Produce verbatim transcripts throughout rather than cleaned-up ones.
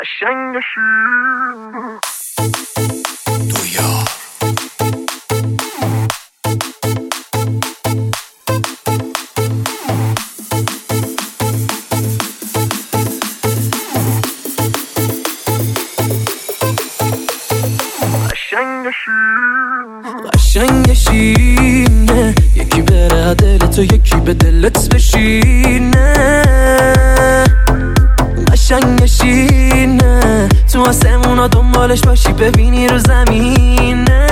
قشنگشی دویا قشنگشینه یکی بره دلت و یکی به دلت بشینه قشنگشینه تو آسمونا دنبالش باشی ببینی رو زمینه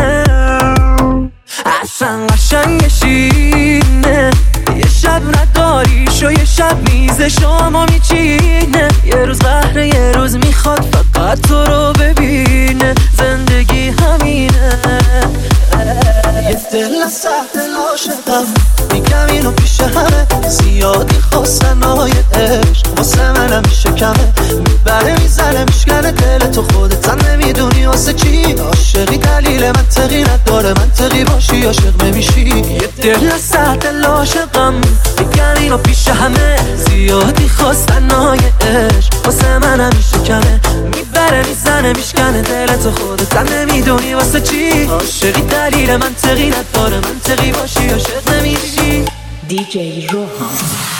اصلا قشنگشینه یه شب نداریش و یه شب میز شما میچینه یه روز بهره یه روز میخواد فقط تو رو ببینه زندگی همینه یه دل از دل عاشقم میگم اینو پیش همه زیادی خواستن های عشق واسه منم میشه کمه میبره میزنه میشکنه دل تو خودت هم نمیدونی واسه چی عاشقی دلیل منطقی نداره منطقی باشی عاشق نمیشی یه دل از دل عاشقم میگم اینو پیش همه زیادی خواستن های عشق واسه منم میشه کمه میبره میزنه میشکنه دل تو خودت هم نمیدونی واسه چی عاشقی دلیل منطقی نداره منطقی باشی عاشق نمیشی دی جی روحان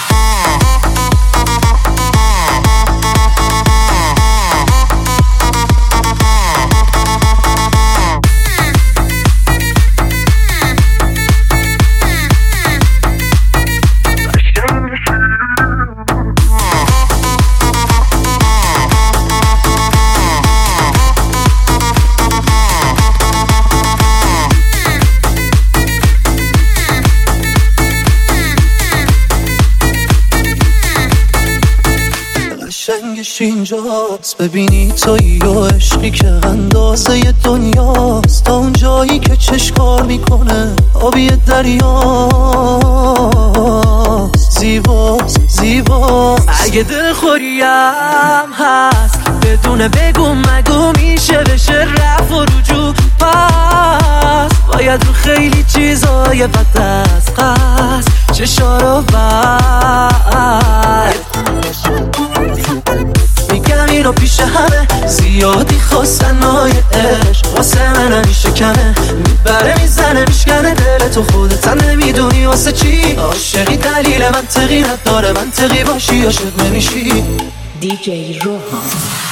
قشنگش اینجاست ببینی تویی و عشقی که اندازه دنیاست تا اون جایی که چشکار میکنه آبی دریاست زیباست زیباست اگه دلخوریم هست بدون بگو مگو میشه بشه رفت و رجوع پس باید رو خیلی چیزای بد از قصد چشا رو بد میگم اینو پیش همه زیادی خواستن های عشق واسه من میشه کمه میبره میزنه میشکنه دل تو خودت هم نمیدونی واسه چی عاشقی دلیل منطقی نداره منطقی باشی عاشق نمیشی دی جی روحان